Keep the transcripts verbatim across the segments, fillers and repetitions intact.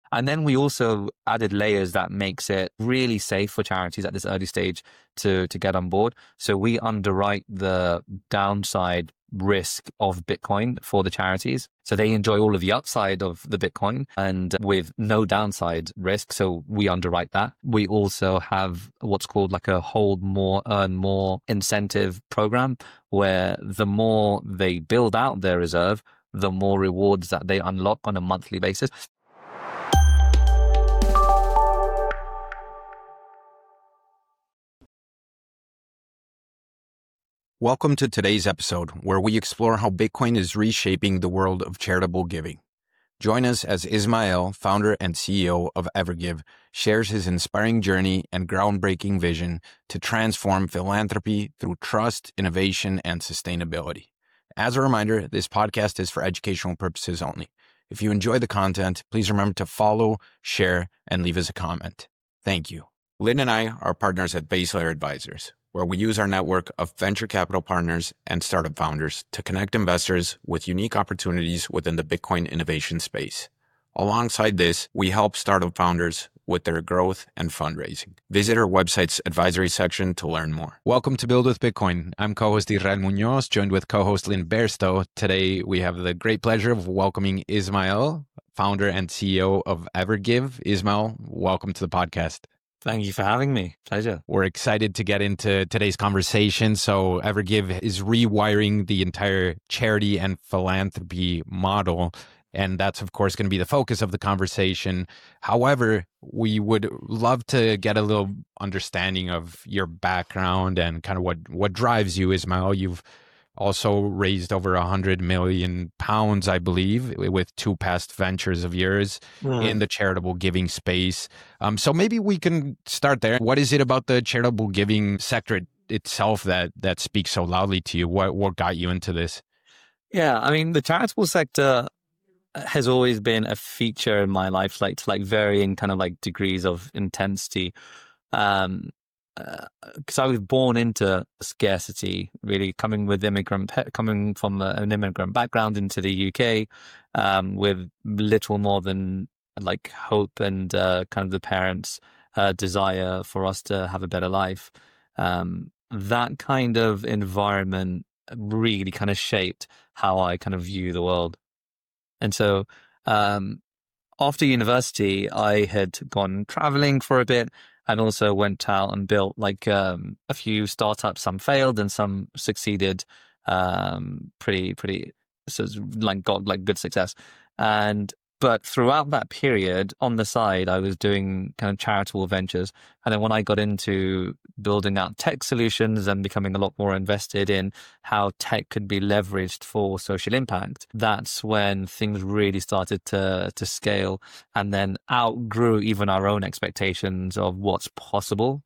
And then we also added layers that makes it really safe for charities at this early stage to, to get on board. So we underwrite the downside risk of Bitcoin for the charities. So they enjoy all of the upside of the Bitcoin and with no downside risk. So we underwrite that. We also have what's called like a hold more, earn more incentive program, where the more they build out their reserve, the more rewards that they unlock on a monthly basis. Welcome to today's episode, where we explore how Bitcoin is reshaping the world of charitable giving. Join us as Ismael, founder and C E O of Evergive, shares his inspiring journey and groundbreaking vision to transform philanthropy through trust, innovation, and sustainability. As a reminder, this podcast is for educational purposes only. If you enjoy the content, please remember to follow, share, and leave us a comment. Thank you. Lynn and I are partners at Base Layer Advisors, where we use our network of venture capital partners and startup founders to connect investors with unique opportunities within the Bitcoin innovation space. Alongside this, we help startup founders with their growth and fundraising. Visit our website's advisory section to learn more. Welcome to Build with Bitcoin. I'm co-host Israel Munoz, joined with co-host Lynn Bairstow. Today, we have the great pleasure of welcoming Ismael, founder and C E O of Evergive. Ismael, welcome to the podcast. Thank you for having me. Pleasure. We're excited to get into today's conversation. So Evergive is rewiring the entire charity and philanthropy model. And that's, of course, going to be the focus of the conversation. However, we would love to get a little understanding of your background and kind of what, what drives you, Ismael. You've also raised over one hundred million pounds, I believe, with two past ventures of yours mm. in the charitable giving space. Um, so maybe we can start there. What is it about the charitable giving sector itself that that speaks so loudly to you? What what got you into this? Yeah, I mean, the charitable sector has always been a feature in my life, like to like varying kind of like degrees of intensity. Um, because uh, I was born into scarcity, really coming with immigrant, coming from a, an immigrant background into the U K, um, with little more than like hope and uh, kind of the parents' uh, desire for us to have a better life. Um, that kind of environment really kind of shaped how I kind of view the world. And so, um, after university, I had gone traveling for a bit, and also went out and built like um, a few startups. Some failed and some succeeded um, pretty, pretty, so like got like good success. And but throughout that period, on the side, I was doing kind of charitable ventures. And then when I got into building out tech solutions and becoming a lot more invested in how tech could be leveraged for social impact, that's when things really started to to scale and then outgrew even our own expectations of what's possible.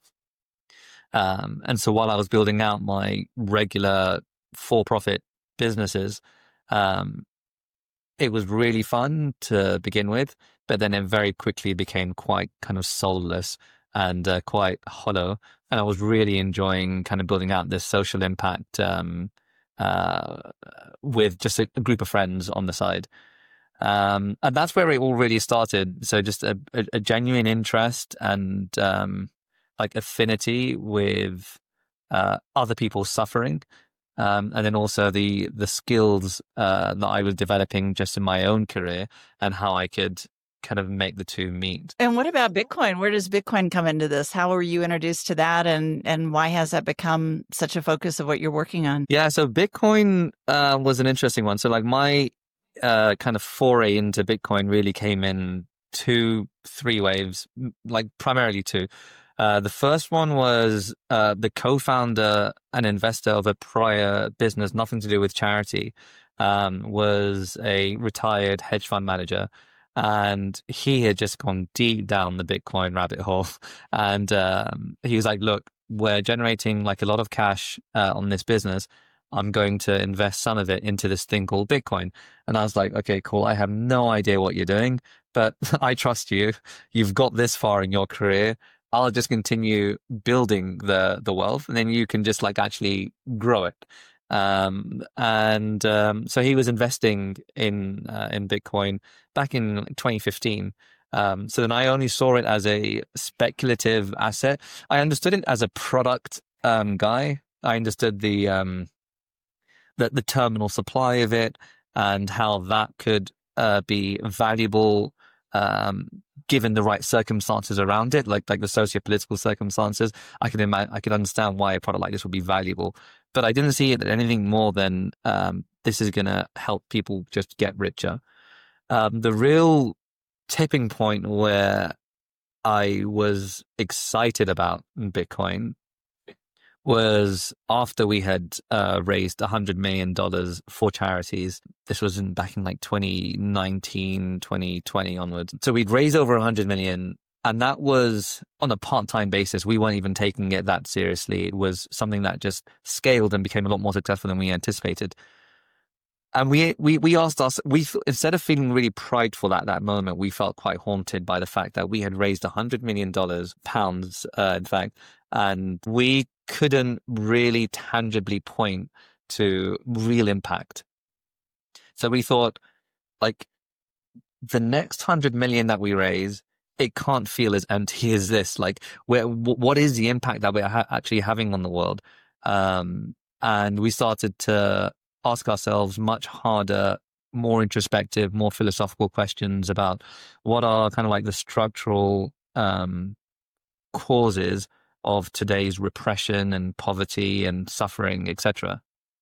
Um, and so while I was building out my regular for-profit businesses, um, it was really fun to begin with, but then it very quickly became quite kind of soulless and uh, quite hollow. And I was really enjoying kind of building out this social impact um, uh, with just a, a group of friends on the side. Um, and that's where it all really started. So just a, a, a genuine interest and um, like affinity with uh, other people's suffering. Um, and then also the the skills uh, that I was developing just in my own career and how I could kind of make the two meet. And what about Bitcoin? Where does Bitcoin come into this? How were you introduced to that, and and why has that become such a focus of what you're working on? Yeah, so Bitcoin uh, was an interesting one. So like my uh, kind of foray into Bitcoin really came in two, three waves, like primarily two. Uh, the first one was uh, the co-founder and investor of a prior business, nothing to do with charity, um, was a retired hedge fund manager. And he had just gone deep down the Bitcoin rabbit hole. And um, he was like, look, we're generating like a lot of cash uh, on this business. I'm going to invest some of it into this thing called Bitcoin. And I was like, okay, cool. I have no idea what you're doing, but I trust you. You've got this far in your career. I'll just continue building the the wealth, and then you can just like actually grow it. Um, and um, so he was investing in uh, in Bitcoin back in twenty fifteen, Um, so then I only saw it as a speculative asset. I understood it as a product um, guy. I understood the, um, the the terminal supply of it and how that could uh, be valuable um, given the right circumstances around it, like like the socio-political circumstances. I could imagine, I could understand why a product like this would be valuable, but I didn't see it as anything more than um, this is going to help people just get richer. Um, the real tipping point where I was excited about Bitcoin was after we had uh, raised one hundred million dollars for charities. This was in, back in like twenty nineteen, twenty twenty onwards. So we'd raised over one hundred million dollars, and that was on a part-time basis. We weren't even taking it that seriously. It was something that just scaled and became a lot more successful than we anticipated. And we we we asked us, we instead of feeling really prideful at that moment, we felt quite haunted by the fact that we had raised one hundred million dollars, pounds, uh, in fact, and we couldn't really tangibly point to real impact. So we thought, like, the next one hundred million that we raise, it can't feel as empty as this. Like, where, what is the impact that we're ha- actually having on the world? Um, and we started to ask ourselves much harder, more introspective, more philosophical questions about what are kind of like the structural um, causes of today's repression and poverty and suffering, et cetera.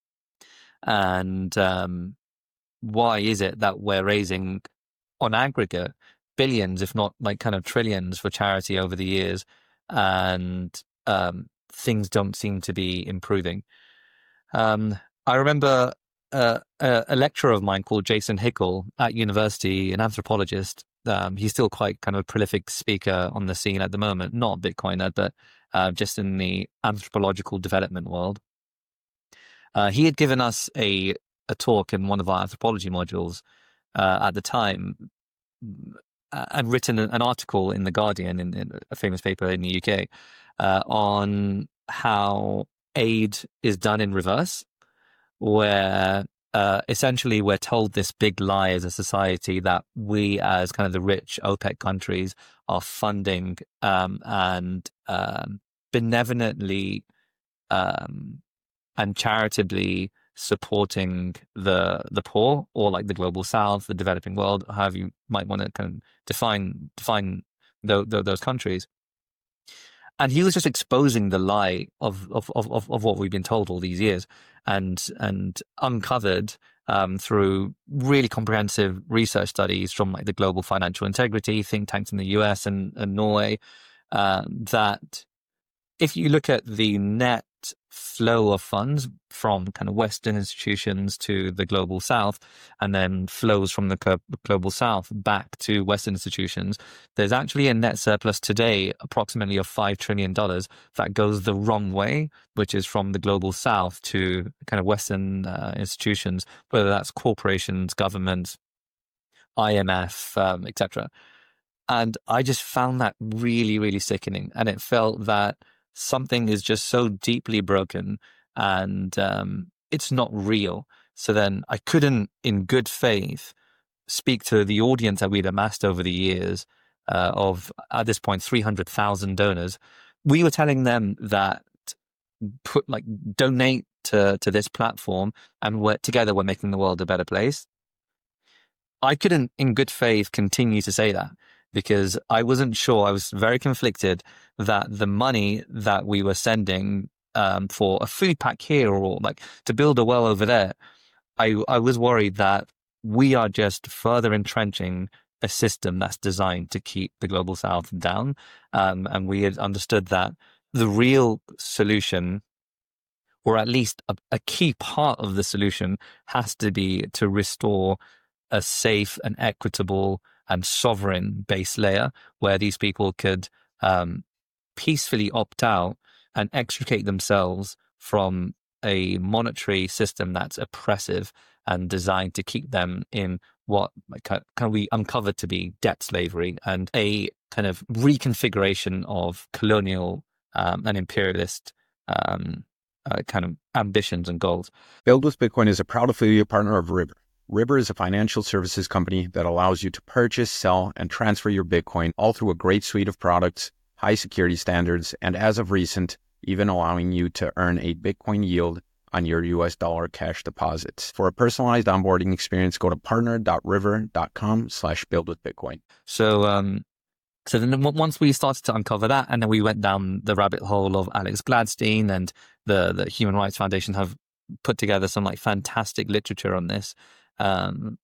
And um, why is it that we're raising, on aggregate, billions, if not like kind of trillions, for charity over the years, and um, things don't seem to be improving? Um, I remember uh, a, a lecturer of mine called Jason Hickel at university, an anthropologist. Um, he's still quite kind of a prolific speaker on the scene at the moment, not Bitcoiner, but uh, just in the anthropological development world. Uh, he had given us a, a talk in one of our anthropology modules uh, at the time, and written an article in The Guardian, in, in a famous paper in the U K, uh, on how aid is done in reverse, where uh, essentially we're told this big lie as a society that we, as kind of the rich OPEC countries, are funding um, and um, benevolently um, and charitably supporting the the poor, or like the global south, the developing world, however you might want to kind of define define the, the, those countries. And he was just exposing the lie of of, of of what we've been told all these years, and and uncovered um, through really comprehensive research studies from like the Global Financial Integrity think tanks in the U S and, and Norway, uh, that if you look at the net flow of funds from kind of Western institutions to the global south, and then flows from the global south back to Western institutions, there's actually a net surplus today, approximately of five trillion dollars, that goes the wrong way, which is from the global south to kind of Western uh, institutions, whether that's corporations, governments, I M F, um, et cetera. And I just found that really, really sickening. And it felt that something is just so deeply broken, and um, it's not real. So then I couldn't, in good faith, speak to the audience that we'd amassed over the years uh, of, at this point, three hundred thousand donors. We were telling them that put like donate to, to this platform, and we're, together we're making the world a better place. I couldn't, in good faith, continue to say that, because I wasn't sure. I was very conflicted that the money that we were sending um, for a food pack here, or like to build a well over there, I, I was worried that we are just further entrenching a system that's designed to keep the global south down. Um, and we had understood that the real solution, or at least a, a key part of the solution, has to be to restore a safe and equitable and sovereign base layer where these people could um, peacefully opt out and extricate themselves from a monetary system that's oppressive and designed to keep them in what can we uncover to be debt slavery, and a kind of reconfiguration of colonial um, and imperialist um, uh, kind of ambitions and goals. Build with Bitcoin is a proud affiliate partner of River, River is a financial services company that allows you to purchase, sell, and transfer your Bitcoin all through a great suite of products, high security standards, and as of recent, even allowing you to earn a Bitcoin yield on your U S dollar cash deposits. For a personalized onboarding experience, go to partner.river.com slash build with Bitcoin. So, um, so then w- once we started to uncover that, and then we went down the rabbit hole of Alex Gladstein, and the, the Human Rights Foundation have put together some like fantastic literature on this. Um,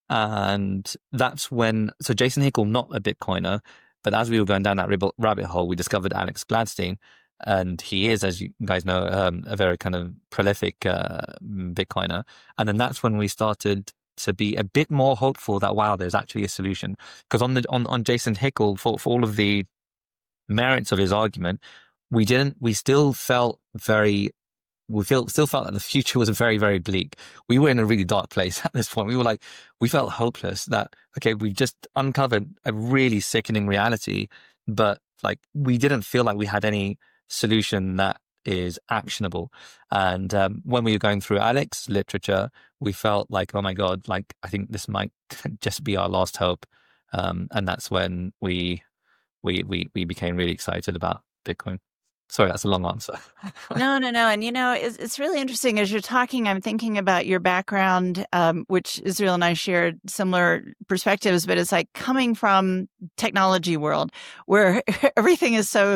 and that's when, so Jason Hickel, not a Bitcoiner, but as we were going down that rib- rabbit hole, we discovered Alex Gladstein. And he is, as you guys know, um, a very kind of prolific uh, Bitcoiner. And then that's when we started to be a bit more hopeful that, wow, there's actually a solution. Because on the on, on Jason Hickel, for, for all of the merits of his argument, we didn't, we still felt very, we feel, still felt that the future was very, very bleak. We were in a really dark place at this point. We were like, we felt hopeless that, okay, we've just uncovered a really sickening reality, but like we didn't feel like we had any solution that is actionable. And um, when we were going through Alex's literature, we felt like, oh my God, like I think this might just be our last hope. Um, and that's when we, we, we, we became really excited about Bitcoin. Sorry, that's a long answer. No, no, no. And, you know, it's, it's really interesting. As you're talking, I'm thinking about your background, um, which Israel and I shared similar perspectives, but it's like coming from technology world where everything is so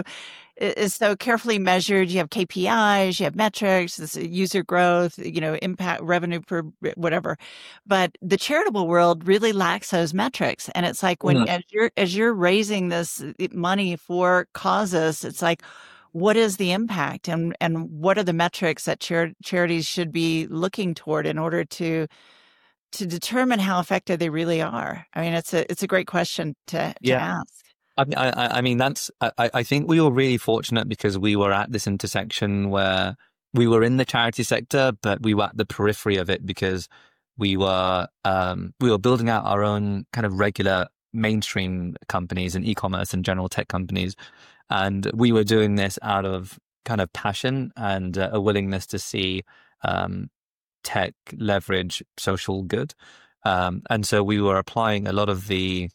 is so carefully measured. You have K P Is, you have metrics, this user growth, you know, impact, revenue per whatever. But the charitable world really lacks those metrics. And it's like when, mm. as you're, as you're raising this money for causes, it's like, what is the impact, and, and what are the metrics that char- charities should be looking toward in order to to determine how effective they really are? I mean, it's a it's a great question to, to yeah. ask. I mean, I, I mean, that's I, I think we were really fortunate because we were at this intersection where we were in the charity sector, but we were at the periphery of it because we were um, we were building out our own kind of regular mainstream companies and e-commerce and general tech companies. And we were doing this out of kind of passion and uh, a willingness to see um, tech leverage social good. Um, and so we were applying a lot of the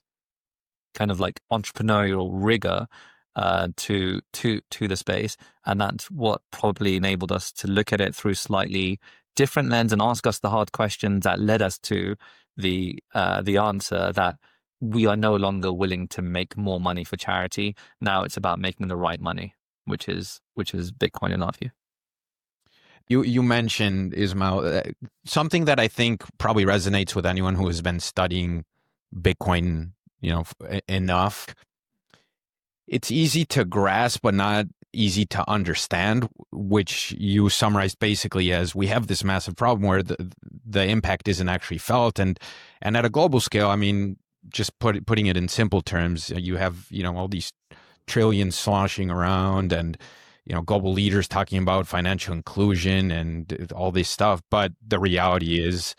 kind of like entrepreneurial rigor uh, to to to the space. And that's what probably enabled us to look at it through slightly different lens and ask us the hard questions that led us to the uh, the answer that we are no longer willing to make more money for charity. Now it's about making the right money, which is which is Bitcoin in our view. You you mentioned, Ismail, uh, something that I think probably resonates with anyone who has been studying Bitcoin, you know, f- enough. It's easy to grasp, but not easy to understand, which you summarized basically as we have this massive problem where the the impact isn't actually felt, and and at a global scale, I mean, just put, putting it in simple terms, you have, you know, all these trillions sloshing around and, you know, global leaders talking about financial inclusion and all this stuff. But the reality is,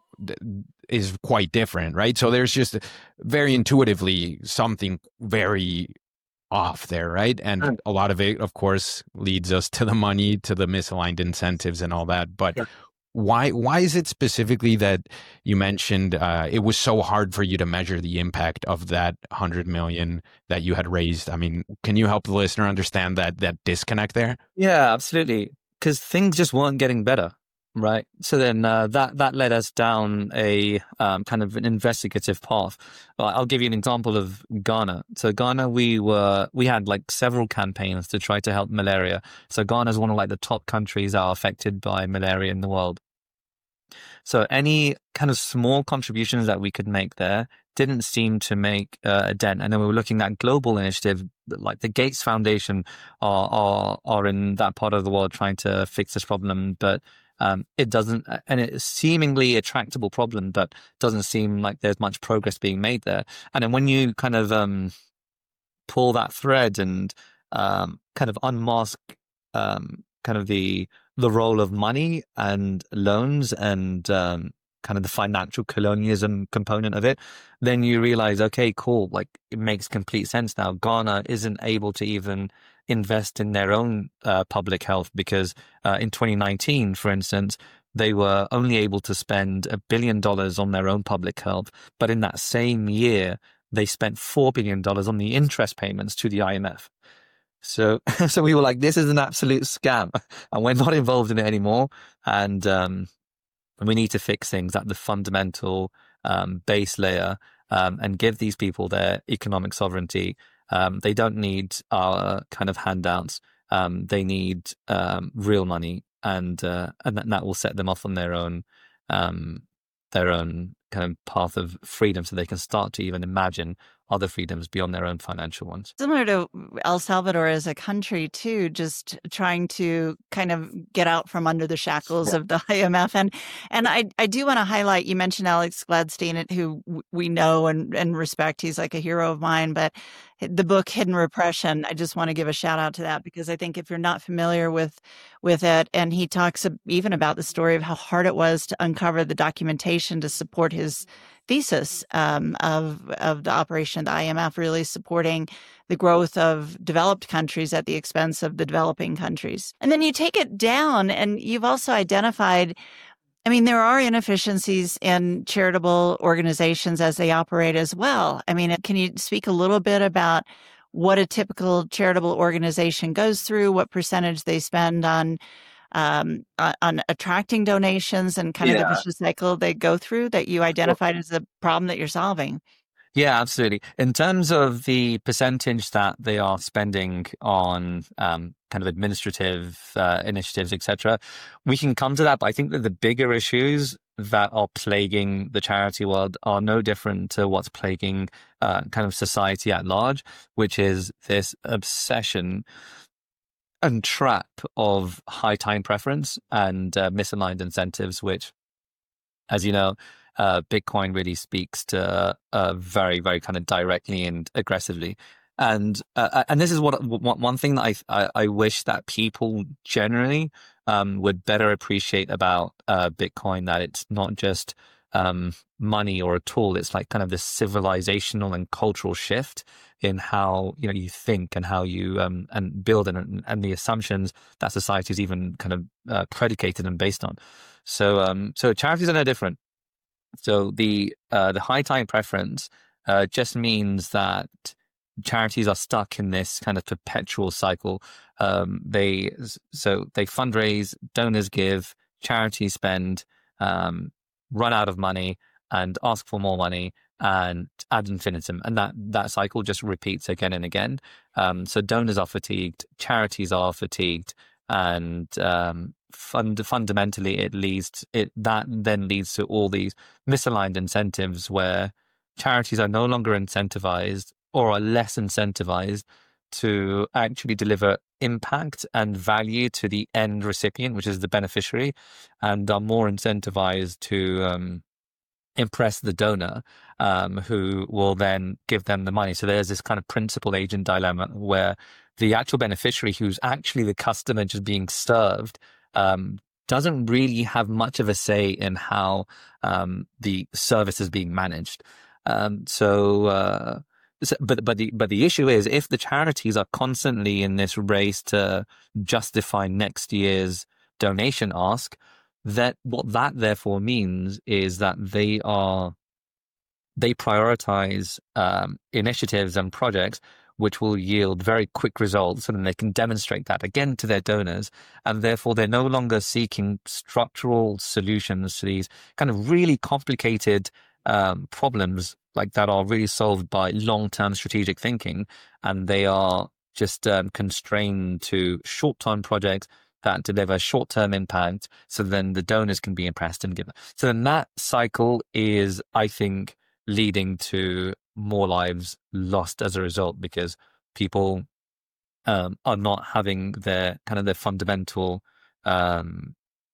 is quite different, right? So there's just very intuitively something very off there, right? And a lot of it, of course, leads us to the money, to the misaligned incentives and all that. But sure. Why why is it specifically that you mentioned uh, it was so hard for you to measure the impact of that one hundred million that you had raised? I mean, can you help the listener understand that that disconnect there? Yeah, absolutely. Because things just weren't getting better, right? So then uh, that that led us down a um, kind of an investigative path. Well, I'll give you an example of Ghana. So Ghana, we were we had like several campaigns to try to help malaria. So Ghana is one of like the top countries that are affected by malaria in the world. So any kind of small contributions that we could make there didn't seem to make uh, a dent. And then we were looking at global initiative, like the Gates Foundation are, are, are in that part of the world trying to fix this problem. But um, it doesn't, and it's seemingly a tractable problem, but doesn't seem like there's much progress being made there. And then when you kind of um, pull that thread and um, kind of unmask um, kind of the the role of money and loans and um, kind of the financial colonialism component of it, then you realize, okay, cool, like it makes complete sense now. Ghana isn't able to even invest in their own uh, public health because uh, in twenty nineteen, for instance, they were only able to spend a billion dollars on their own public health. But in that same year, they spent four billion dollars on the interest payments to the I M F. So, so we were like, this is an absolute scam, and we're not involved in it anymore. And um, we need to fix things at the fundamental um, base layer um, and give these people their economic sovereignty. Um, they don't need our kind of handouts. Um, they need um, real money, and uh, and that, that will set them off on their own um, their own kind of path of freedom, so they can start to even imagine other freedoms beyond their own financial ones. Similar to El Salvador as a country too, just trying to kind of get out from under the shackles yeah. of the I M F. And and I, I do want to highlight, you mentioned Alex Gladstein, who we know and, and respect. He's like a hero of mine, but the book Hidden Repression, I just want to give a shout out to that, because I think if you're not familiar with with it, and he talks even about the story of how hard it was to uncover the documentation to support his thesis um, of of the operation of the I M F, really supporting the growth of developed countries at the expense of the developing countries. And then you take it down, and you've also identified, I mean, there are inefficiencies in charitable organizations as they operate as well. I mean, can you speak a little bit about what a typical charitable organization goes through, what percentage they spend on um, on attracting donations, and kind yeah. of the vicious cycle they go through that you identified as a problem that you're solving? Yeah, absolutely. In terms of the percentage that they are spending on um, kind of administrative uh, initiatives, et cetera, we can come to that. But I think that the bigger issues that are plaguing the charity world are no different to what's plaguing uh, kind of society at large, which is this obsession and trap of high time preference and uh, misaligned incentives, which, as you know, uh, Bitcoin really speaks to uh, very, very kind of directly and aggressively. And uh, and this is what one thing that I I, I wish that people generally um, would better appreciate about uh, Bitcoin, that it's not just um, money or a tool. It's like kind of this civilizational and cultural shift in how, you know, you think and how you um, and build and and the assumptions that society is even kind of uh, predicated and based on. So um, so charities are no different. So the uh, the high time preference uh, just means that charities are stuck in this kind of perpetual cycle. Um, they so they fundraise, donors give, charities spend, um, run out of money, and ask for more money, and ad infinitum, and that that cycle just repeats again and again. Um, so donors are fatigued, charities are fatigued, and um, fund, fundamentally it leads it that then leads to all these misaligned incentives where charities are no longer incentivized or are less incentivized to actually deliver impact and value to the end recipient, which is the beneficiary, and are more incentivized to um, impress the donor, um, who will then give them the money. So there's this kind of principal agent dilemma where the actual beneficiary, who's actually the customer just being served, um, doesn't really have much of a say in how um, the service is being managed. Um, so, uh, so, but but the but the issue is, if the charities are constantly in this race to justify next year's donation ask, that what that therefore means is that they are they prioritize um, initiatives and projects which will yield very quick results, and then they can demonstrate that again to their donors, and therefore they're no longer seeking structural solutions to these kind of really complicated um, problems like that are really solved by long-term strategic thinking, and they are just um, constrained to short-term projects that deliver short-term impact, so then the donors can be impressed and give. So then that cycle is, I think, leading to more lives lost as a result, because people um, are not having their kind of their fundamental um,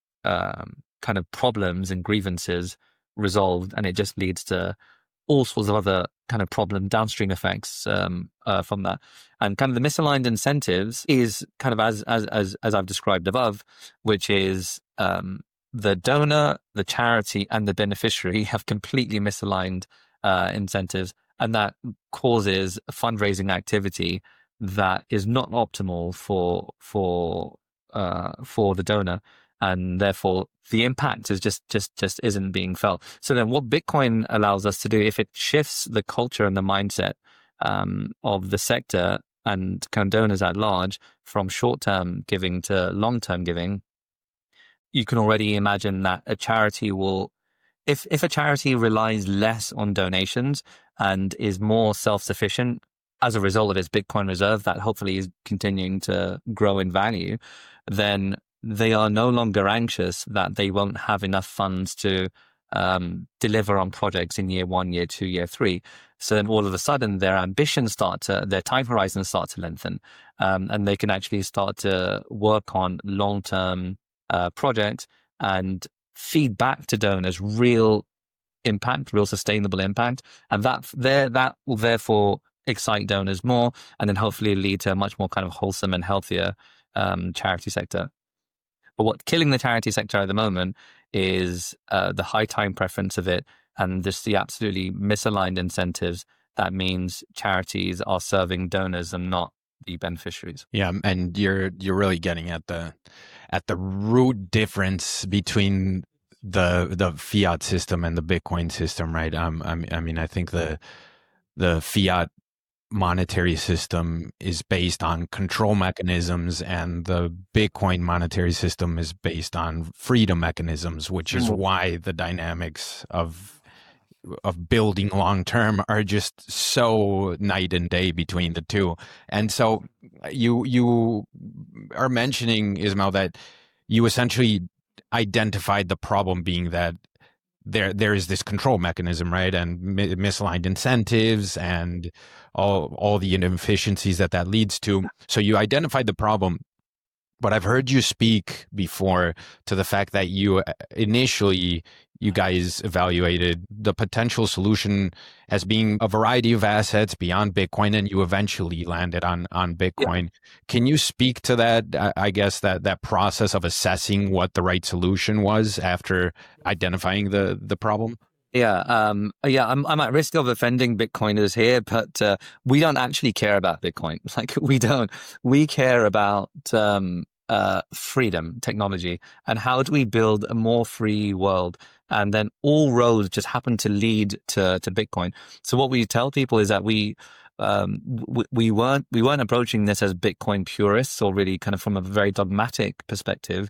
um, kind of problems and grievances resolved, and it just leads to all sorts of other kind of problem downstream effects um, uh, from that. And kind of the misaligned incentives is kind of as as as, as I've described above, which is um, the donor, the charity, and the beneficiary have completely misaligned uh, incentives, and that causes fundraising activity that is not optimal for for uh, for the donor. and therefore the impact is just just just isn't being felt. So then, what Bitcoin allows us to do, if it shifts the culture and the mindset um, of the sector and kind of donors at large from short-term giving to long-term giving, you can already imagine that a charity will, if if a charity relies less on donations and is more self-sufficient as a result of its Bitcoin reserve that hopefully is continuing to grow in value, then they are no longer anxious that they won't have enough funds to um, deliver on projects in year one, year two, year three. So then all of a sudden their ambitions start to, their time horizons start to lengthen, um, and they can actually start to work on long-term uh, projects and feed back to donors real impact, real sustainable impact. And that there, that will therefore excite donors more, and then hopefully lead to a much more kind of wholesome and healthier um, charity sector. But what's killing the charity sector at the moment is uh, the high time preference of it, and just the absolutely misaligned incentives. That means charities are serving donors and not the beneficiaries. Yeah, and you're you're really getting at the at the root difference between the the fiat system and the Bitcoin system, right? Um, I mean, I mean, I think the the fiat monetary system is based on control mechanisms, and the Bitcoin monetary system is based on freedom mechanisms, which is why the dynamics of of building long term are just so night and day between the two. And so you you are mentioning, Ismail, that you essentially identified the problem being that there there is this control mechanism, right, and mi- misaligned incentives and all all the inefficiencies that that leads to. So you identified the problem, but I've heard you speak before to the fact that you initially you guys evaluated the potential solution as being a variety of assets beyond Bitcoin, and you eventually landed on on Bitcoin. Yeah. Can you speak to that? I guess that that process of assessing what the right solution was after identifying the the problem. Yeah, um, yeah, I'm I'm at risk of offending Bitcoiners here, but uh, we don't actually care about Bitcoin. Like we don't. We care about um, uh, freedom, technology, and how do we build a more free world. And then all roads just happen to lead to, to Bitcoin. So what we tell people is that we, um, we we weren't we weren't approaching this as Bitcoin purists or really kind of from a very dogmatic perspective,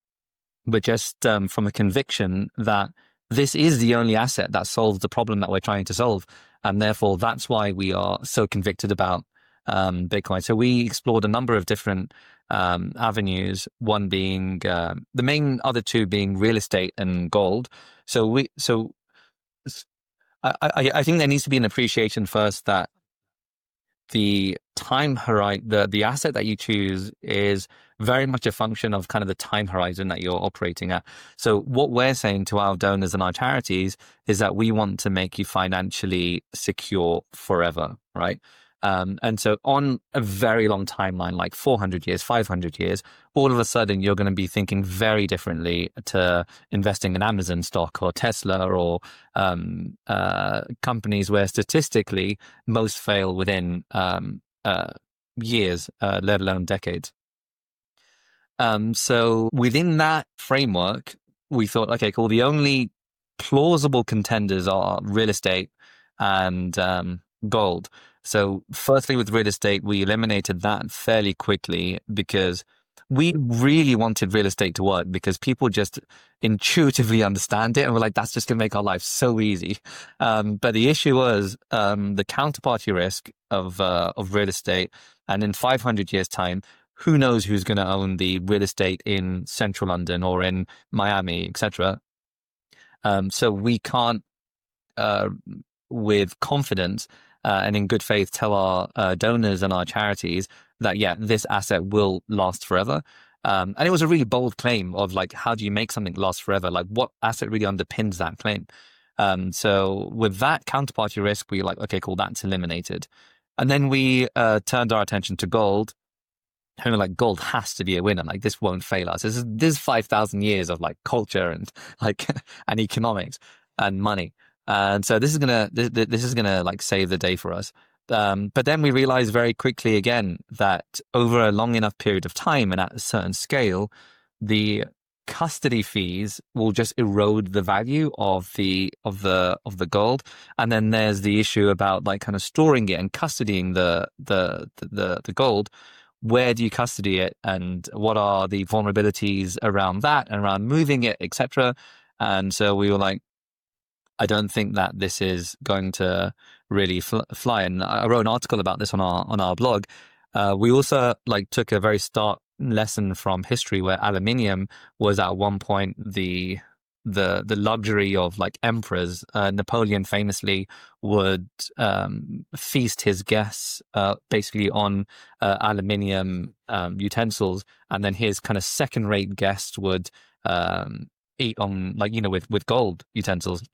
but just um, from a conviction that this is the only asset that solves the problem that we're trying to solve, and therefore that's why we are so convicted about um, Bitcoin. So we explored a number of different um, avenues. One being uh, the main other two being real estate and gold. So we so I, I, I think there needs to be an appreciation first that the time horizon, the the asset that you choose is very much a function of kind of the time horizon that you're operating at. So what we're saying to our donors and our charities is that we want to make you financially secure forever, right? Um, and so on a very long timeline, like four hundred years, five hundred years, all of a sudden you're going to be thinking very differently to investing in Amazon stock or Tesla or um, uh, companies where statistically most fail within um, uh, years, uh, let alone decades. Um, so within that framework, we thought, okay, cool. The only plausible contenders are real estate and um, gold. So firstly, with real estate, we eliminated that fairly quickly because we really wanted real estate to work because people just intuitively understand it. And we're like, that's just going to make our life so easy. Um, but the issue was um, the counterparty risk of uh, of real estate. And in five hundred years' time, who knows who's going to own the real estate in central London or in Miami, et cetera. Um, so we can't, uh, with confidence, Uh, and in good faith, tell our uh, donors and our charities that, yeah, this asset will last forever. Um, and it was a really bold claim of like, how do you make something last forever? Like what asset really underpins that claim? Um, so with that counterparty risk, we were like, okay, cool, that's eliminated. And then we uh, turned our attention to gold. And we were like, gold has to be a winner. Like this won't fail us. This is, this is five thousand years of like culture and like, and economics and money. And so this is gonna this, this is gonna like save the day for us. Um, but then we realized very quickly again that over a long enough period of time and at a certain scale, the custody fees will just erode the value of the of the of the gold. And then there's the issue about like kind of storing it and custodying the the the the gold. Where do you custody it, and what are the vulnerabilities around that and around moving it, et cetera. And so we were like, I don't think that this is going to really fl- fly. And I wrote an article about this on our on our blog. Uh, we also like took a very stark lesson from history, where aluminium was at one point the the the luxury of like emperors. Uh, Napoleon famously would um, feast his guests uh, basically on uh, aluminium um, utensils, and then his kind of second-rate guests would um, eat on like you know with with gold utensils.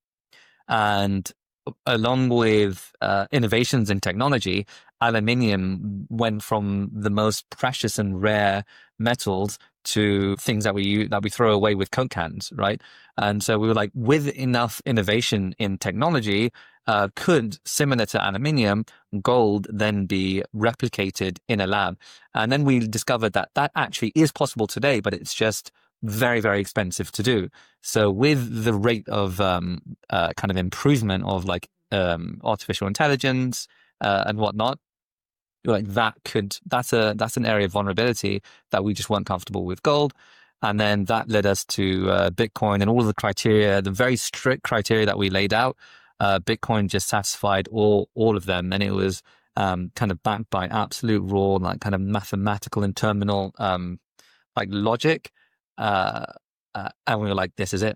And along with uh, innovations in technology, aluminium went from the most precious and rare metals to things that we that we throw away with Coke cans, right? And so we were like, with enough innovation in technology, uh, could, similar to aluminium, gold then be replicated in a lab? And then we discovered that that actually is possible today, but it's just very, very expensive to do. So with the rate of um, uh, kind of improvement of like um, artificial intelligence uh, and whatnot, like that could that's a that's an area of vulnerability that we just weren't comfortable with gold. And then that led us to uh, Bitcoin and all of the criteria, the very strict criteria that we laid out. Uh, Bitcoin just satisfied all all of them, and it was um, kind of backed by absolute raw, like kind of mathematical and terminal um, like logic. Uh, uh, and we were like, this is it.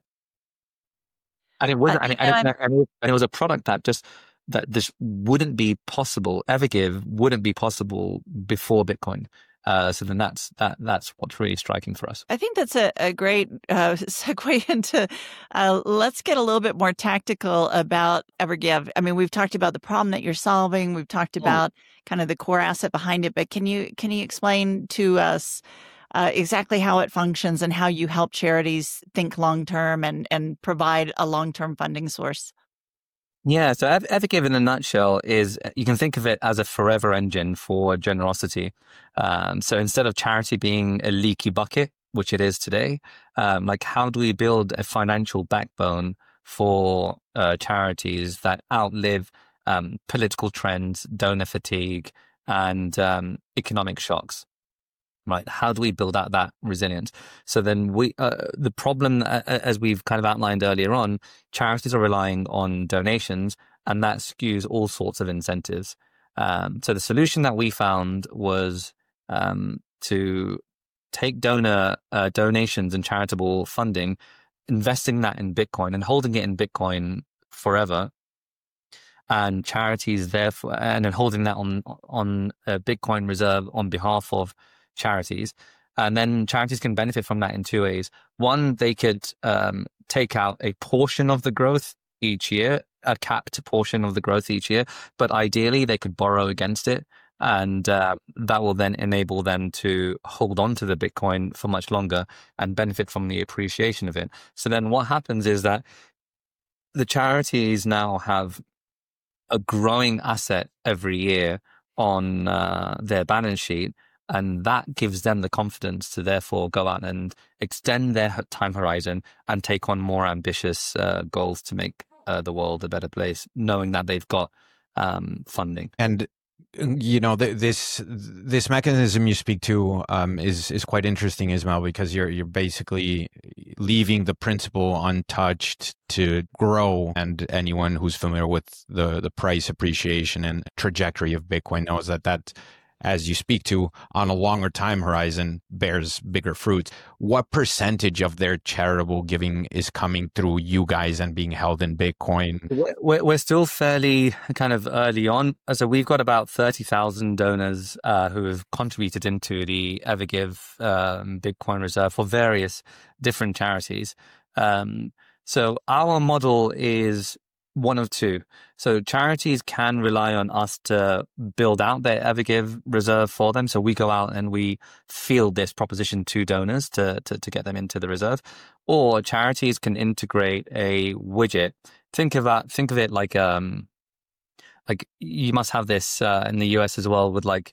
And it wasn't, Uh, and, you it, and, know, it, and, it, and it was a product that just, that this wouldn't be possible. Evergive wouldn't be possible before Bitcoin. Uh, so then that's, that, that's what's really striking for us. I think that's a, a great uh, segue into, uh, let's get a little bit more tactical about Evergive. I mean, we've talked about the problem that you're solving. We've talked about kind of the core asset behind it, but can you, can you explain to us Uh, exactly how it functions and how you help charities think long-term and, and provide a long-term funding source? Yeah, so Ev- Evergive in a nutshell is, you can think of it as a forever engine for generosity. Um, so instead of charity being a leaky bucket, which it is today, um, like how do we build a financial backbone for uh, charities that outlive um, political trends, donor fatigue, and um, economic shocks? Right? How do we build out that resilience? So then we, uh, the problem, uh, as we've kind of outlined earlier on, charities are relying on donations, and that skews all sorts of incentives. Um, so the solution that we found was um, to take donor uh, donations and charitable funding, investing that in Bitcoin and holding it in Bitcoin forever. And charities therefore, and then holding that on on a Bitcoin reserve on behalf of charities. And then charities can benefit from that in two ways. One, they could um, take out a portion of the growth each year, a capped portion of the growth each year, but ideally they could borrow against it. And uh, that will then enable them to hold on to the Bitcoin for much longer and benefit from the appreciation of it. So then what happens is that the charities now have a growing asset every year on uh, their balance sheet. And that gives them the confidence to therefore go out and extend their time horizon and take on more ambitious uh, goals to make uh, the world a better place, knowing that they've got um, funding. And you know, th- this this mechanism you speak to um, is is quite interesting, Ismail, because you're you're basically leaving the principle untouched to grow. And anyone who's familiar with the the price appreciation and trajectory of Bitcoin knows that that, as you speak to, on a longer time horizon, bears bigger fruit. What percentage of their charitable giving is coming through you guys and being held in Bitcoin? We're, we're still fairly kind of early on. So we've got about thirty thousand donors uh, who have contributed into the Evergive um, Bitcoin Reserve for various different charities. Um, so our model is one of two. So charities can rely on us to build out their Evergive reserve for them. So we go out and we field this proposition to donors to, to, to get them into the reserve. Or charities can integrate a widget. Think of that, think of it like, um, like you must have this uh, in the U S as well with like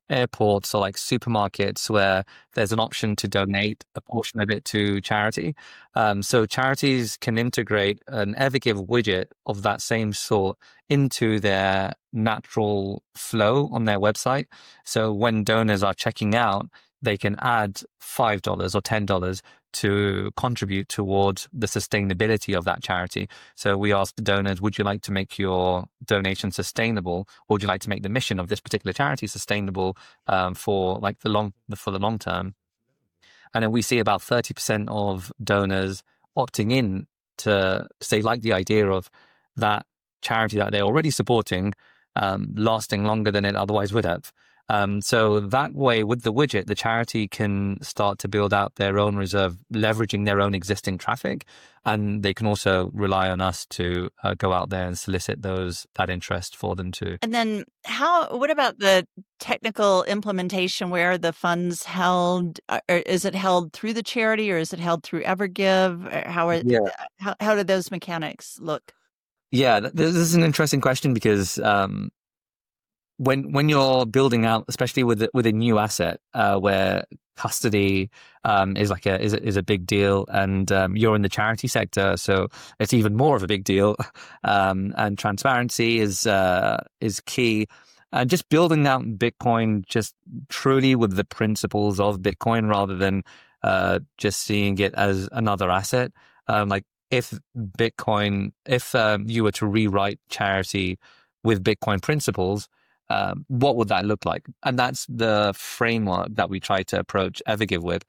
airports or like supermarkets where there's an option to donate a portion of it to charity. Um, so charities can integrate an Evergive widget of that same sort into their natural flow on their website. So when donors are checking out, they can add five dollars or ten dollars to contribute towards the sustainability of that charity. So we ask the donors, would you like to make your donation sustainable, or would you like to make the mission of this particular charity sustainable um, for like the long for the long term? And then we see about thirty percent of donors opting in to, because they like the idea of that charity that they're already supporting um, lasting longer than it otherwise would have. Um, so that way, with the widget, the charity can start to build out their own reserve, leveraging their own existing traffic, and they can also rely on us to uh, go out there and solicit those that interest for them too. And then, how? What about the technical implementation? Where are the funds held? Or is it held through the charity, or is it held through Evergive? How are Yeah. how, how do those mechanics look? Yeah, this is an interesting question because um, when when you're building out, especially with with a new asset uh, where custody um, is like a is a, is a big deal, and um, you're in the charity sector, so it's even more of a big deal. Um, and transparency is uh, is key. And just building out Bitcoin just truly with the principles of Bitcoin rather than uh, just seeing it as another asset. Um, like if Bitcoin, if um, you were to rewrite charity with Bitcoin principles, um, what would that look like? And that's the framework that we try to approach Evergive with.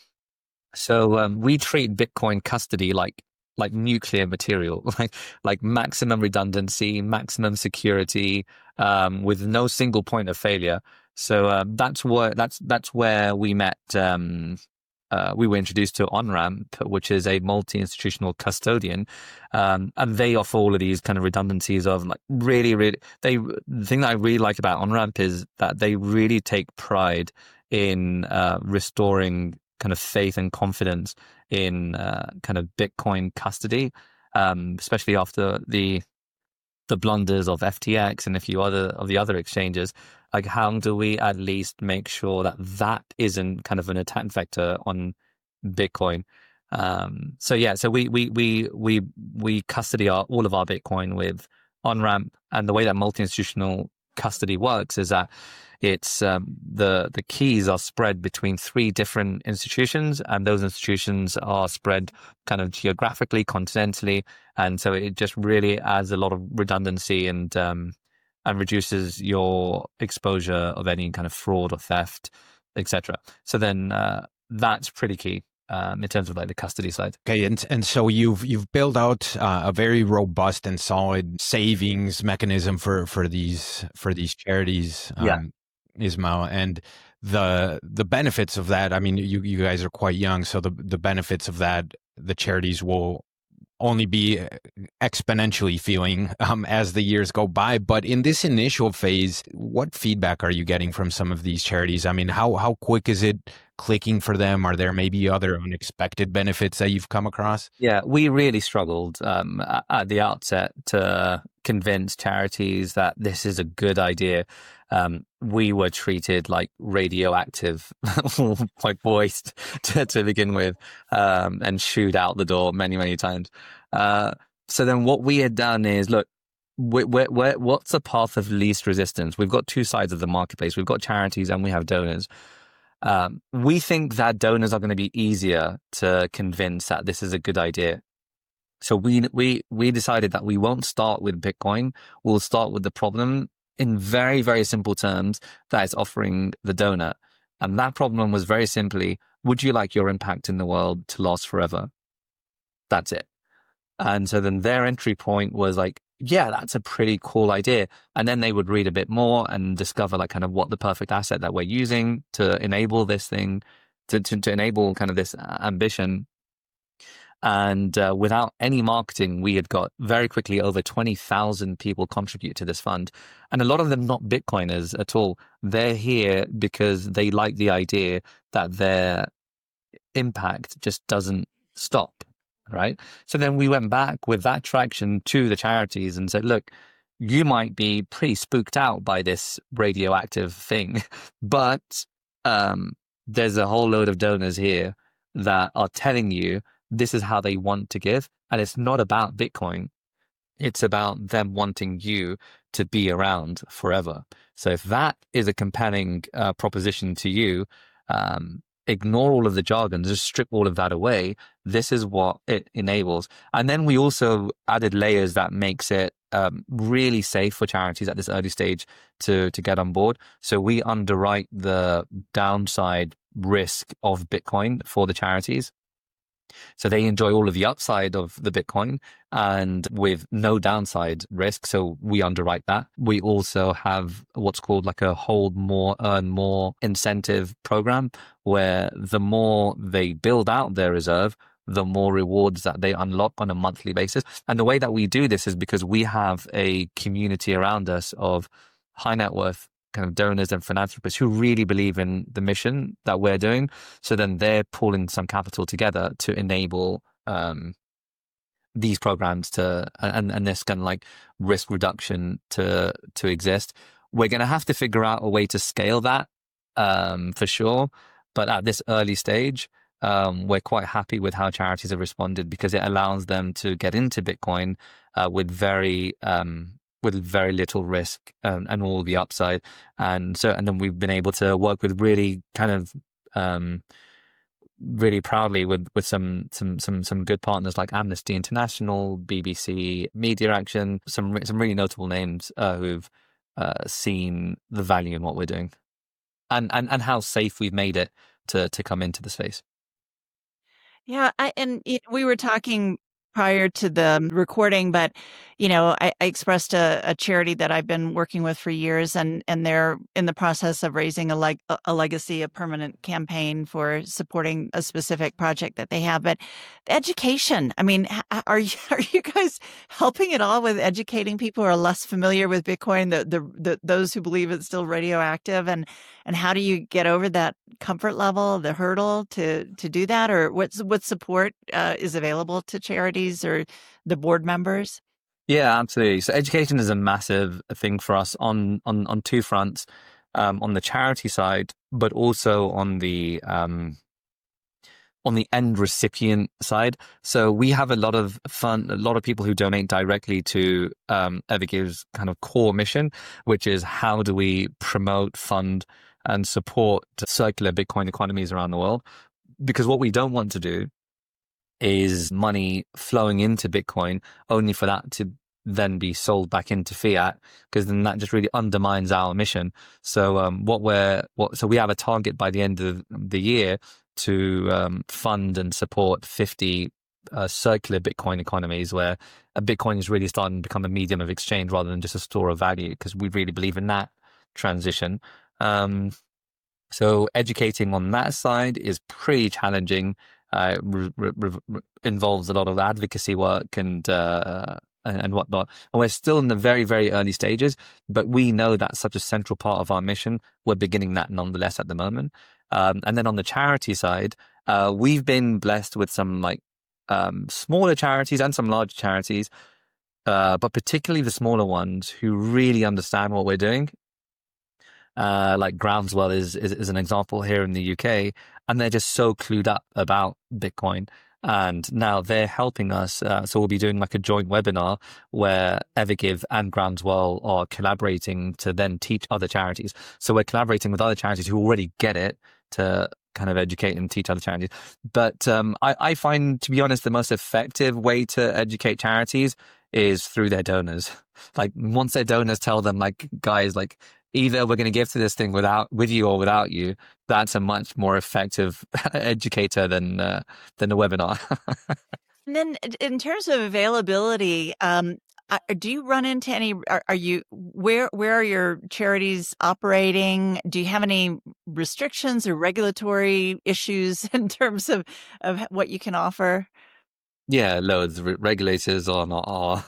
So um, we treat Bitcoin custody like like nuclear material, like like maximum redundancy, maximum security, um, with no single point of failure. So um, that's where that's that's where we met. Um, uh, we were introduced to OnRamp, which is a multi-institutional custodian, um, and they offer all of these kind of redundancies of like really, really. They the thing that I really like about OnRamp is that they really take pride in uh, restoring kind of faith and confidence in uh, kind of Bitcoin custody, um, especially after the the blunders of F T X and a few other of the other exchanges. Like, how do we at least make sure that that isn't kind of an attack vector on Bitcoin? Um, so yeah, so we we we we we custody our, all of our Bitcoin with OnRamp, and the way that multi-institutional custody works is that it's um, the the keys are spread between three different institutions, and those institutions are spread kind of geographically, continentally, and so it just really adds a lot of redundancy and um, and reduces your exposure of any kind of fraud or theft, et cetera. So then uh, that's pretty key um, in terms of like the custody side. Okay, and and so you've you've built out uh, a very robust and solid savings mechanism for for these for these charities. Um, Yeah. Ismail, and the the benefits of that. I mean, you you guys are quite young, so the the benefits of that, the charities will only be exponentially feeling um, as the years go by. But in this initial phase, what feedback are you getting from some of these charities? I mean, how how quick is it clicking for them? Are there maybe other unexpected benefits that you've come across? Yeah, we really struggled um, at, at the outset to convince charities that this is a good idea. Um, we were treated like radioactive, like waste to, to begin with, um, and shooed out the door many, many times. Uh, so then what we had done is, look, we're, we're, we're, what's the path of least resistance? We've got two sides of the marketplace. We've got charities and we have donors. Um, we think that donors are going to be easier to convince that this is a good idea. So we we we decided that we won't start with Bitcoin. We'll start with the problem in very, very simple terms that is offering the donor. And that problem was very simply, would you like your impact in the world to last forever? That's it. And so then their entry point was like, yeah, that's a pretty cool idea. And then they would read a bit more and discover like kind of what the perfect asset that we're using to enable this thing, to, to, to enable kind of this ambition. And uh, without any marketing, we had got very quickly over twenty thousand people contribute to this fund. And a lot of them not Bitcoiners at all. They're here because they like the idea that their impact just doesn't stop, right? So then we went back with that traction to the charities and said, look, you might be pretty spooked out by this radioactive thing, but um, there's a whole load of donors here that are telling you this is how they want to give. And it's not about Bitcoin. It's about them wanting you to be around forever. So if that is a compelling uh, proposition to you, um, ignore all of the jargon, just strip all of that away. This is what it enables. And then we also added layers that makes it um, really safe for charities at this early stage to, to get on board. So we underwrite the downside risk of Bitcoin for the charities. So they enjoy all of the upside of the Bitcoin and with no downside risk. So we underwrite that. We also have what's called like a hold more, earn more incentive program, where the more they build out their reserve, the more rewards that they unlock on a monthly basis. And the way that we do this is because we have a community around us of high net worth kind of donors and philanthropists who really believe in the mission that we're doing. So then they're pulling some capital together to enable um, these programs to, and, and this kind of like risk reduction to, to exist. We're going to have to figure out a way to scale that um, for sure. But at this early stage, um, we're quite happy with how charities have responded because it allows them to get into Bitcoin uh, with very, um, with very little risk um, and all the upside. And so, and then we've been able to work with really kind of, um, really proudly with, with some, some, some, some good partners like Amnesty International, B B C, Media Action, some, some really notable names uh, who've uh, seen the value in what we're doing and, and, and how safe we've made it to, to come into the space. Yeah. I, and it, we were talking prior to the recording, but, you know, I, I expressed a, a charity that I've been working with for years, and, and they're in the process of raising a, leg, a legacy, a permanent campaign for supporting a specific project that they have. But education, I mean, are you, are you guys helping at all with educating people who are less familiar with Bitcoin, the, the, the those who believe it's still radioactive, and, and how do you get over that comfort level, the hurdle to, to do that? Or what's, what support uh, is available to charities or the board members? Yeah, absolutely. So education is a massive thing for us on on, on two fronts, um, on the charity side, but also on the um, on the end recipient side. So we have a lot of fun, a lot of people who donate directly to um, Evergive's kind of core mission, which is how do we promote, fund, and support circular Bitcoin economies around the world? Because what we don't want to do is money flowing into Bitcoin only for that to then be sold back into fiat, because then that just really undermines our mission. So um, what we're what so we have a target by the end of the year to um, fund and support fifty uh, circular Bitcoin economies where a Bitcoin is really starting to become a medium of exchange rather than just a store of value, because we really believe in that transition. Um, so educating on that side is pretty challenging. Uh, re- re- re- involves a lot of advocacy work and uh, and whatnot. And we're still in the very, very early stages, but we know that's such a central part of our mission. We're beginning that nonetheless at the moment. Um, and then on the charity side, uh, we've been blessed with some like um, smaller charities and some larger charities, uh, but particularly the smaller ones who really understand what we're doing. Uh, like Groundswell is, is is an example here in the U K, and they're just so clued up about Bitcoin. And now they're helping us. Uh, so we'll be doing like a joint webinar where Evergive and Groundswell are collaborating to then teach other charities. So we're collaborating with other charities who already get it to kind of educate and teach other charities. But um, I, I find, to be honest, the most effective way to educate charities is through their donors. Like once their donors tell them, like, guys, like, either we're going to give to this thing without with you or without you, that's a much more effective educator than uh, than a webinar. And then in terms of availability, um, do you run into any, are, are you, where where are your charities operating? Do you have any restrictions or regulatory issues in terms of, of what you can offer? Yeah, loads. Re- regulators are not are.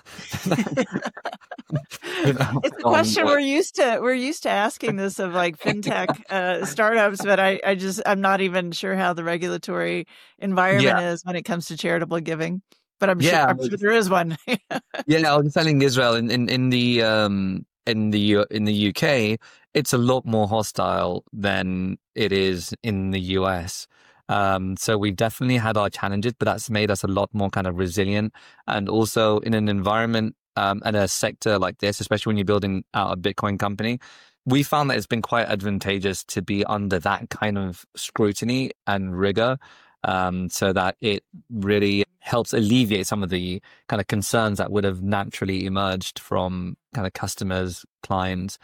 It's a question we're used to. We're used to asking this of like fintech uh, startups, but I, I just I'm not even sure how the regulatory environment yeah. is when it comes to charitable giving. but I'm Yeah, sure, I I'm was- sure there is one. Yeah, I was telling Israel in, in, in the um in the U- in the U K, it's a lot more hostile than it is in the U S. Um, so we've definitely had our challenges, but that's made us a lot more kind of resilient. And also in an environment um, and a sector like this, especially when you're building out a Bitcoin company, we found that it's been quite advantageous to be under that kind of scrutiny and rigor, um, so that it really helps alleviate some of the kind of concerns that would have naturally emerged from kind of customers, clients,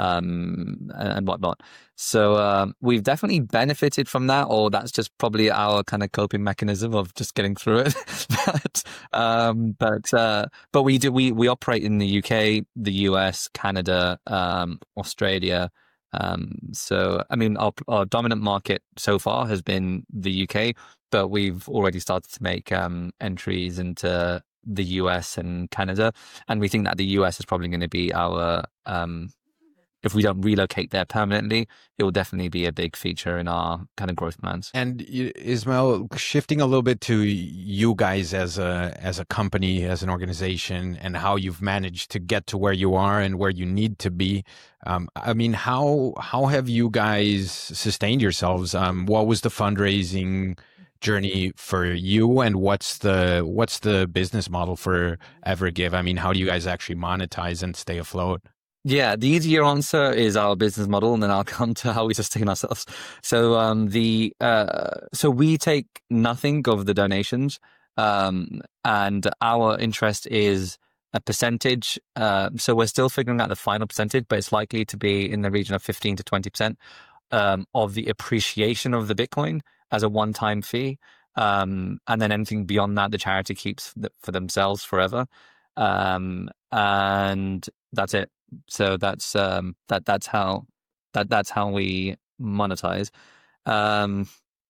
um, and, and whatnot. So um, we've definitely benefited from that, or that's just probably our kind of coping mechanism of just getting through it. but um, but uh, but we do we we operate in the U K, the U S, Canada, um, Australia. Um, so I mean, our, our dominant market so far has been the U K, but we've already started to make um, entries into the U S and Canada, and we think that the U S is probably going to be our um, if we don't relocate there permanently, it will definitely be a big feature in our kind of growth plans. And y- Ismail, shifting a little bit to you guys as a as a company, as an organization, and how you've managed to get to where you are and where you need to be. Um, I mean, how how have you guys sustained yourselves? Um, what was the fundraising journey for you, and what's the what's the business model for Evergive? I mean, how do you guys actually monetize and stay afloat? Yeah, the easier answer is our business model, and then I'll come to how we sustain ourselves. So, um, the uh, so we take nothing of the donations, um, and our interest is a percentage. Uh, so we're still figuring out the final percentage, but it's likely to be in the region of fifteen to twenty percent um, of the appreciation of the Bitcoin as a one-time fee, um, and then anything beyond that, the charity keeps for themselves forever, um, and that's it. So that's um, that that's how that that's how we monetize, um,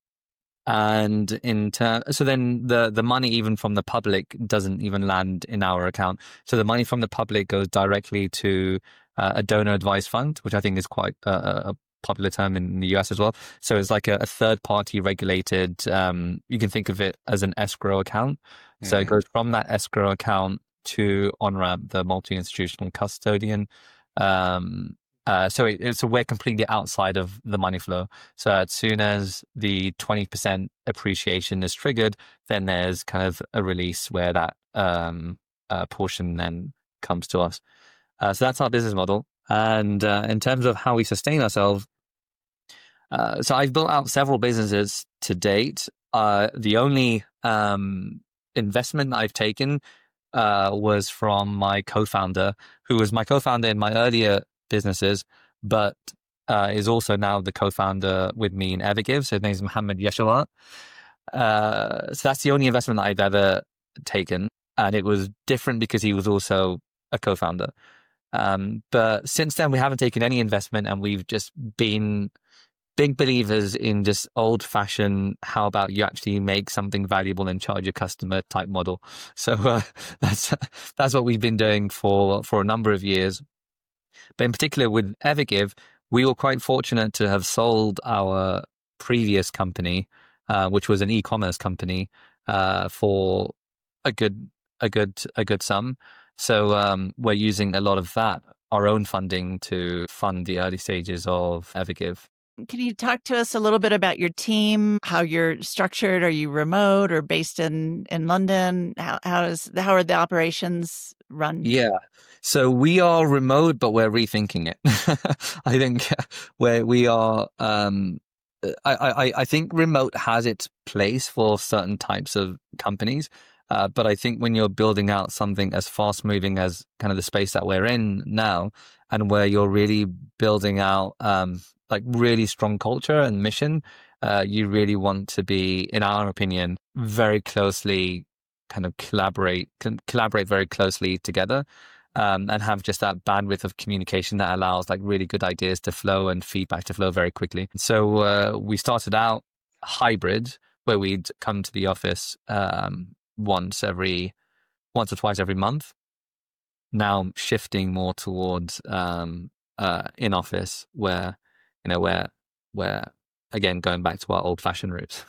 and in ter- so then the the money even from the public doesn't even land in our account. So the money from the public goes directly to uh, a donor advised fund, which I think is quite a, a popular term in the U S as well. So it's like a, a third party regulated. Um, you can think of it as an escrow account. So Mhm. it goes from that escrow account to OnRamp, the multi-institutional custodian. Um, uh, so it, so we're completely outside of the money flow. So as soon as the twenty percent appreciation is triggered, then there's kind of a release where that um, uh, portion then comes to us. Uh, so that's our business model. And uh, in terms of how we sustain ourselves, uh, so I've built out several businesses to date. Uh, the only um, investment I've taken uh, was from my co-founder, who was my co-founder in my earlier businesses, but uh, is also now the co-founder with me in Evergive. So his name is Mohammed Yeshalat. Uh, so that's the only investment that I've ever taken. And it was different because he was also a co-founder. Um, but since then, we haven't taken any investment, and we've just been big believers in just old fashioned, how about you actually make something valuable and charge your customer type model. So uh, that's that's what we've been doing for, for a number of years. But in particular with Evergive, we were quite fortunate to have sold our previous company, uh, which was an e-commerce company, uh, for a good a good a good sum. So um, we're using a lot of that, our own funding, to fund the early stages of Evergive. Can you talk to us a little bit about your team, how you're structured? Are you remote or based in, in London? How, how is how are the operations run? Yeah. So we are remote, but we're rethinking it. I think where we are, um, I, I, I think remote has its place for certain types of companies. Uh, but I think when you're building out something as fast moving as kind of the space that we're in now, and where you're really building out um, like really strong culture and mission, uh, you really want to be, in our opinion, very closely kind of collaborate, can collaborate very closely together, um, and have just that bandwidth of communication that allows like really good ideas to flow and feedback to flow very quickly. So uh, we started out hybrid, where we'd come to the office um, once every, once or twice every month. Now shifting more towards um, uh, in office, where you know where where again going back to our old fashioned roots.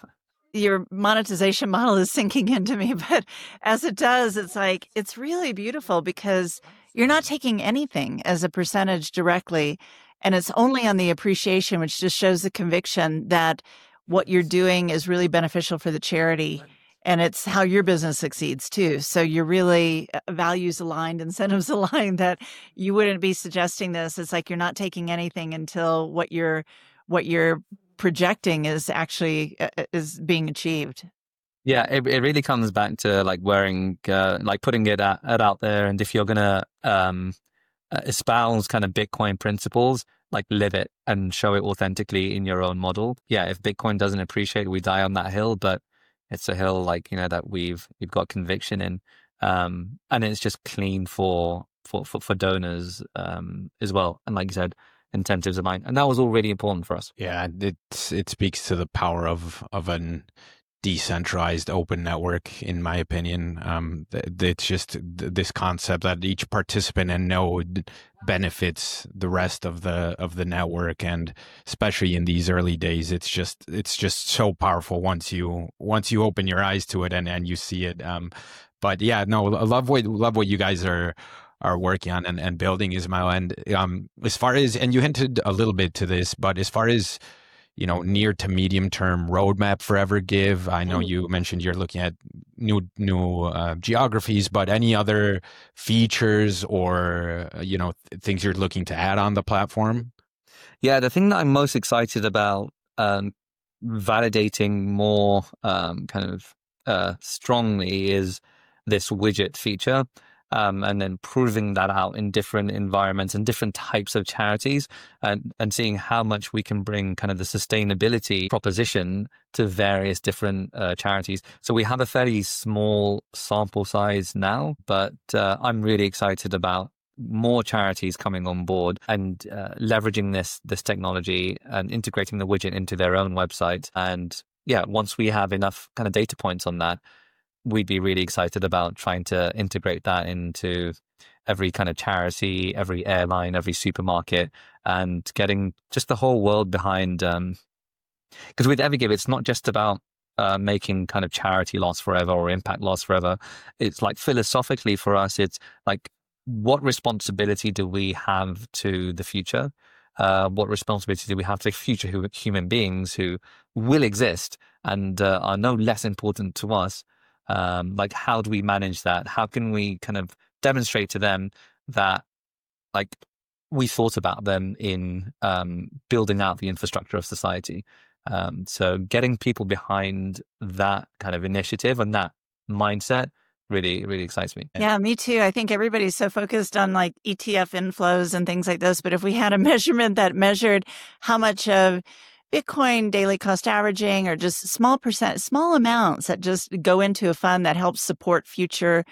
your monetization model is sinking into me, but as it does, it's like, it's really beautiful because you're not taking anything as a percentage directly. And it's only on the appreciation, which just shows the conviction that what you're doing is really beneficial for the charity. And it's how your business succeeds too. So you're really values aligned, incentives aligned, that you wouldn't be suggesting this. It's like you're not taking anything until what you're what you're projecting is actually uh, is being achieved. Yeah, it it really comes back to like wearing, uh, like putting it out, it out there. And if you're gonna um, espouse kind of Bitcoin principles, like live it and show it authentically in your own model. Yeah, if Bitcoin doesn't appreciate, we die on that hill, but it's a hill like, you know, that we've we've got conviction in, um, and it's just clean for for for, for donors um, as well. And like you said, incentives aligned, and that was all really important for us. Yeah, it it speaks to the power of of an decentralized open network, in my opinion. Um, it's just this concept that each participant and node benefits the rest of the of the network, and especially in these early days, it's just it's just so powerful once you once you open your eyes to it and, and you see it. Um, but yeah, no, I love what love what you guys are are working on and, and building, Ismael. And um, as far as, and you hinted a little bit to this, but as far as, you know, near to medium term roadmap for Evergive, I know you mentioned you're looking at new new uh, geographies, but any other features or, uh, you know, th- things you're looking to add on the platform? Yeah, the thing that I'm most excited about, um, validating more um, kind of uh, strongly, is this widget feature. Um, and then proving that out in different environments and different types of charities, and, and seeing how much we can bring kind of the sustainability proposition to various different uh, charities. So we have a fairly small sample size now, but uh, I'm really excited about more charities coming on board and uh, leveraging this this technology and integrating the widget into their own website. And yeah, once we have enough kind of data points on that, we'd be really excited about trying to integrate that into every kind of charity, every airline, every supermarket, and getting just the whole world behind. Um, because with Evergive, it's not just about uh, making kind of charity last forever or impact last forever. It's like philosophically for us, it's like, what responsibility do we have to the future? Uh, what responsibility do we have to future hu- human beings who will exist and uh, are no less important to us? Um, like, how do we manage that? How can we kind of demonstrate to them that, like, we thought about them in um, building out the infrastructure of society? Um, so getting people behind that kind of initiative and that mindset really, really excites me. Yeah, me too. I think everybody's so focused on like E T F inflows and things like this. But if we had a measurement that measured how much of Bitcoin daily cost averaging, or just small percent, small amounts that just go into a fund that helps support future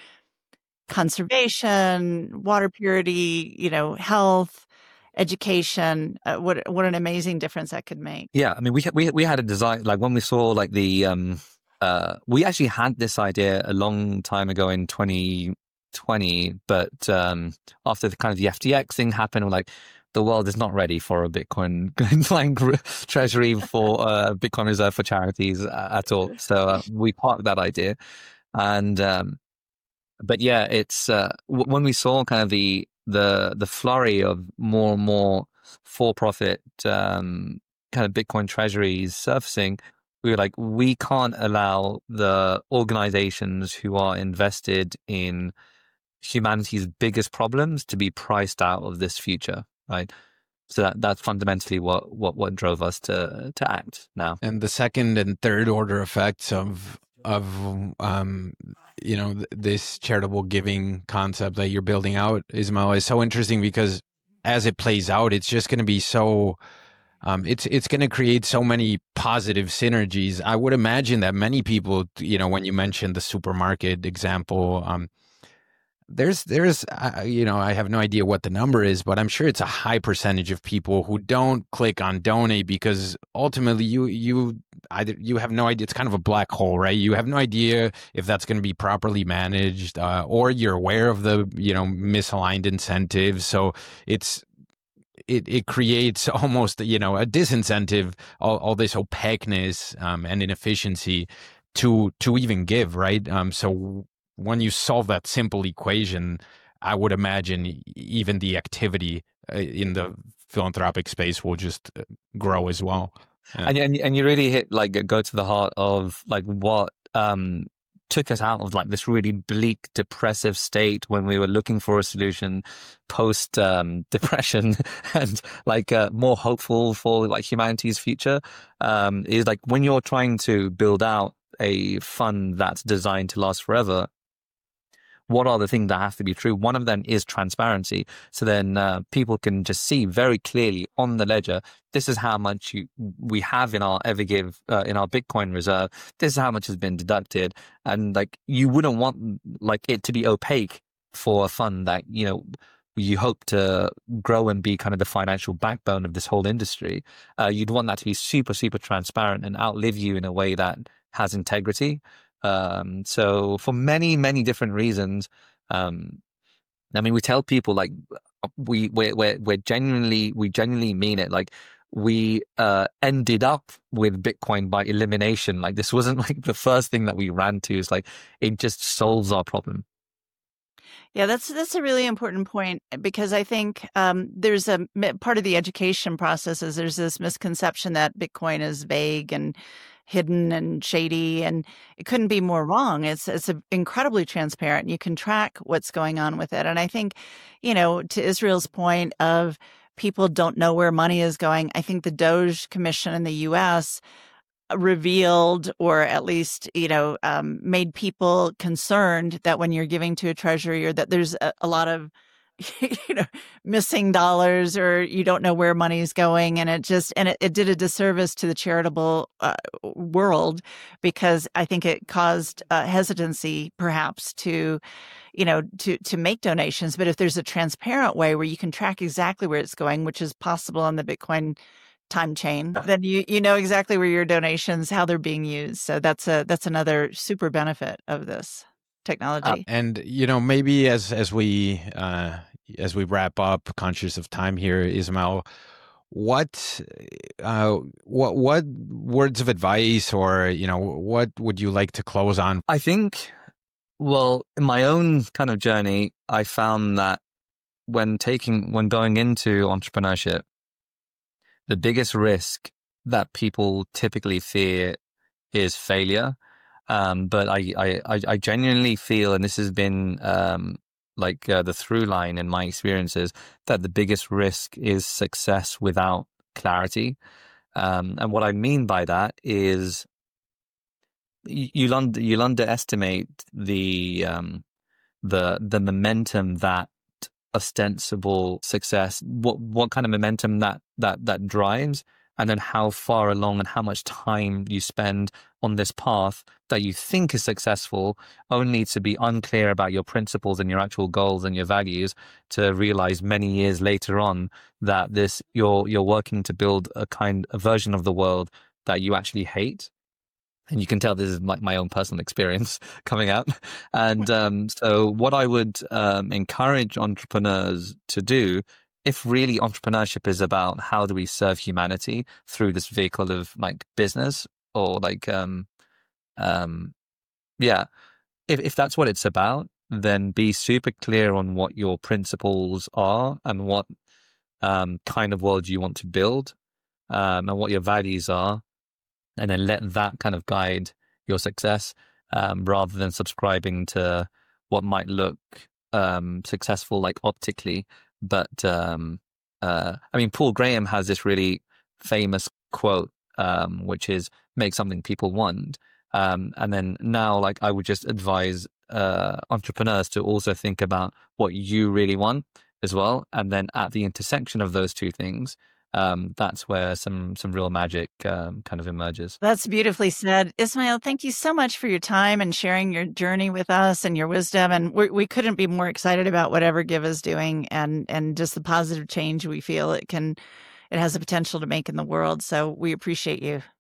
conservation, water purity, you know, health, education, uh, what what an amazing difference that could make. Yeah, I mean, we we we had a design, like when we saw like the um uh we actually had this idea a long time ago in twenty twenty, but um after the kind of the F T X thing happened, we're like, the world is not ready for a Bitcoin like treasury for uh, Bitcoin reserve for charities at all. So uh, we parked that idea. And um, but yeah, it's uh, w- when we saw kind of the the the flurry of more and more for-profit um, kind of Bitcoin treasuries surfacing, we were like, we can't allow the organizations who are invested in humanity's biggest problems to be priced out of this future. Right. So that, that's fundamentally what, what, what drove us to to act now. And the second and third order effects of of um you know th- this charitable giving concept that you're building out, Ismael, is so interesting, because as it plays out, it's just going to be so um it's it's going to create so many positive synergies. I would imagine that many people, you know, when you mentioned the supermarket example, um There's, there's, uh, you know, I have no idea what the number is, but I'm sure it's a high percentage of people who don't click on donate because ultimately you, you, either you have no idea. It's kind of a black hole, right? You have no idea if that's going to be properly managed, uh, or you're aware of the, you know, misaligned incentives. So it's, it, it creates almost, you know, a disincentive, all, all this opaqueness um, and inefficiency to to even give, right? Um, so when you solve that simple equation, I would imagine even the activity in the philanthropic space will just grow as well. Yeah. And, and and you really hit like go to the heart of like what um, took us out of like this really bleak, depressive state when we were looking for a solution post um, depression and like uh, more hopeful for like humanity's future. Um, is like when you're trying to build out a fund that's designed to last forever, what are the things that have to be true? One of them is transparency. So then uh, people can just see very clearly on the ledger, this is how much you, we have in our Evergive, uh, in our Bitcoin reserve. This is how much has been deducted. And like, you wouldn't want like it to be opaque for a fund that, you know, you hope to grow and be kind of the financial backbone of this whole industry. Uh, you'd want that to be super, super transparent and outlive you in a way that has integrity. Um, so for many, many different reasons, um, I mean, we tell people like we, we're, we're, we're genuinely, we genuinely mean it. Like we, uh, ended up with Bitcoin by elimination. Like this wasn't like the first thing that we ran to. It's like, it just solves our problem. Yeah, that's that's a really important point because I think um, there's a part of the education process is there's this misconception that Bitcoin is vague and hidden and shady, and it couldn't be more wrong. It's it's a, incredibly transparent. You can track what's going on with it, and I think, you know, to Israel's point of people don't know where money is going. I think the Doge Commission in the U S revealed, or at least, you know, um, made people concerned that when you're giving to a treasury or that there's a, a lot of, you know, missing dollars or you don't know where money's going. And it just, and it, it did a disservice to the charitable uh, world because I think it caused uh, hesitancy perhaps to, you know, to, to make donations. But if there's a transparent way where you can track exactly where it's going, which is possible on the Bitcoin time chain, then you you know exactly where your donations, how they're being used. So that's a that's another super benefit of this technology. Uh, and you know, maybe as as we uh, as we wrap up, conscious of time here, Ismael, what uh, what what words of advice, or you know, what would you like to close on? I think, well, in my own kind of journey, I found that when taking when going into entrepreneurship, the biggest risk that people typically fear is failure. Um, but I, I, I genuinely feel, and this has been um, like uh, the through line in my experiences, that the biggest risk is success without clarity. Um, and what I mean by that is you'll, under, you'll underestimate the, um, the, the momentum that ostensible success, what what kind of momentum that that that drives, and then how far along and how much time you spend on this path that you think is successful, only to be unclear about your principles and your actual goals and your values, to realize many years later on that this you're you're working to build a kind a version of the world that you actually hate. And you can tell this is like my own personal experience coming out. And um, so what I would um, encourage entrepreneurs to do, if really entrepreneurship is about how do we serve humanity through this vehicle of like business or like, um, um, yeah, if, if that's what it's about, then be super clear on what your principles are and what um, kind of world you want to build um, and what your values are. And then let that kind of guide your success, um, rather than subscribing to what might look um, successful, like optically. But um, uh, I mean, Paul Graham has this really famous quote, um, which is "make something people want." Um, and then now, like, I would just advise uh, entrepreneurs to also think about what you really want as well, and then at the intersection of those two things. Um, that's where some some real magic um, kind of emerges. That's beautifully said. Ismael, thank you so much for your time and sharing your journey with us and your wisdom. And we we couldn't be more excited about what Evergive is doing and and just the positive change we feel it can, it has the potential to make in the world. So we appreciate you.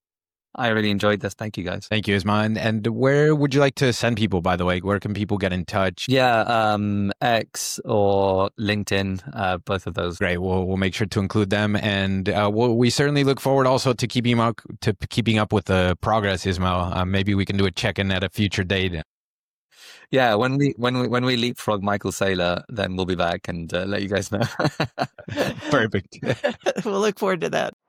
I really enjoyed this. Thank you, guys. Thank you, Isma. And, and where would you like to send people, by the way? Where can people get in touch? Yeah, um, X or LinkedIn, uh, both of those. Great. We'll we'll make sure to include them, and uh, we'll, we certainly look forward also to keeping up to keeping up with the progress, Ismail. Uh, maybe we can do a check-in at a future date. Yeah, when we when we when we leapfrog Michael Saylor, then we'll be back and uh, let you guys know. Perfect. We'll look forward to that.